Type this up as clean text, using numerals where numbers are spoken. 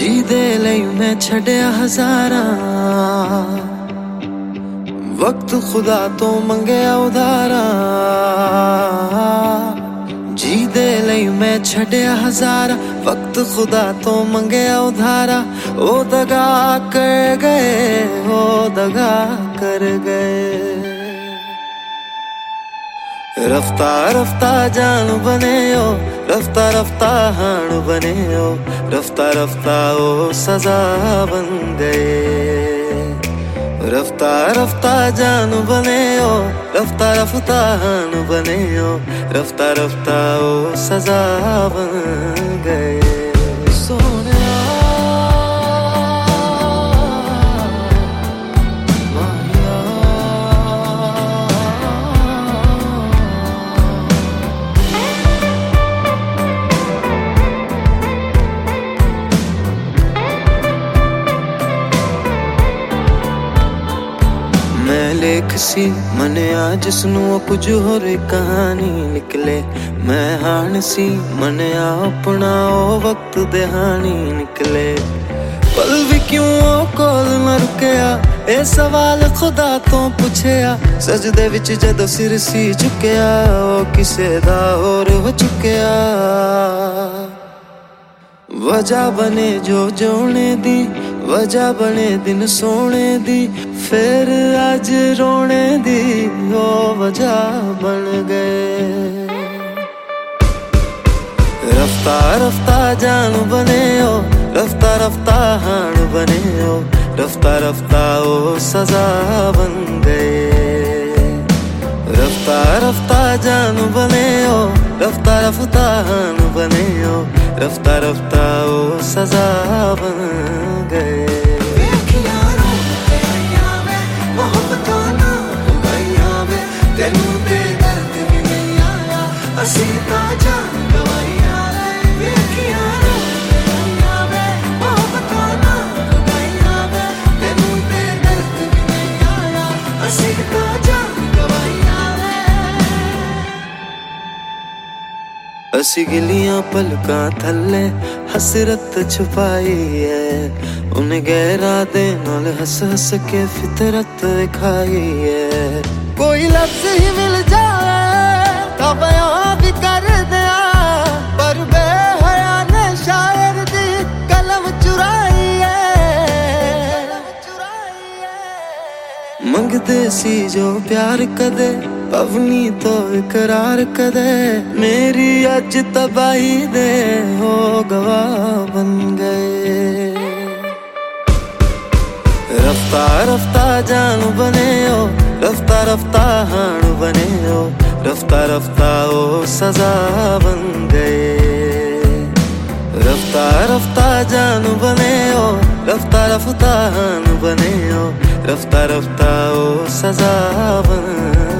जी दे लई मैं छड़िया हजारा, वक्त खुदा तो मंगया उधारा। जी दे लई मैं छड़िया हजारा, वक्त खुदा तो मंगया उधारा। ओ दगा कर गए, ओ दगा कर गए। रफ्ता रफ्ता जान बने ओ, रफ्ता रफ्ता हाण बने ओ, रफ्ता रफ्ता ओ सजा बन गए। रफ्ता रफ्ता जान बने ओ, रफ्ता रफ्ता हाण बने ओ, रफ्ता रफ्ता ओ सजा बन गए। मैं लेख सी मनिया जिसनों कुछ होर कहानी निकले। मैं हाण सी मनिया अपना ओ वक्त दहानी निकले। पल भी क्यों ओ कोल न रुकया, ए सवाल खुदा तो पुछया। सजदे विच जदों सिर सी झुकया, ओ किसे दा होर हो चुकया। वजह बने जो जोने दी, वजह बने दिन सोने दी। फिर आज रोने दी ओ वजह बन गए। रफ्ता रफ्ता जान बने ओ, रफ्ता रफ्ता हाण बने ओ, रफ्ता रफ्ता ओ सजा बन गए। रफ्ता रफ्ता जान बने ओ, रफ्ता रफ्ता हाण बने ओ, रफ्ता रफ्ता ओ सजा बन गए। असी गिलियां पलकां थल्ले हसरत छुपाई है। उन्हें गहरा दे नाल हस हस के फितरत दिखाई है। कोई लफ्ज ही मिल जाए तो बयां भी कर दिया, पर बेहया ने शायर दी कलम चुराई है। मंगदे सी जो प्यार कदे, पवनी तो इकरार कदे। मेरी अज तबाही दे हो गवाह बन गए। रफ्ता रफ्ता जान बने ओ, रफ्ता रफ्ता हाण बने ओ, रफ्ता रफ्ता ओ सजा बन गए। रफ्ता रफ्ता जान बने ओ, रफ्ता रफ्ता हाण बने ओ, रफ्ता रफ्ता ओ सजा बन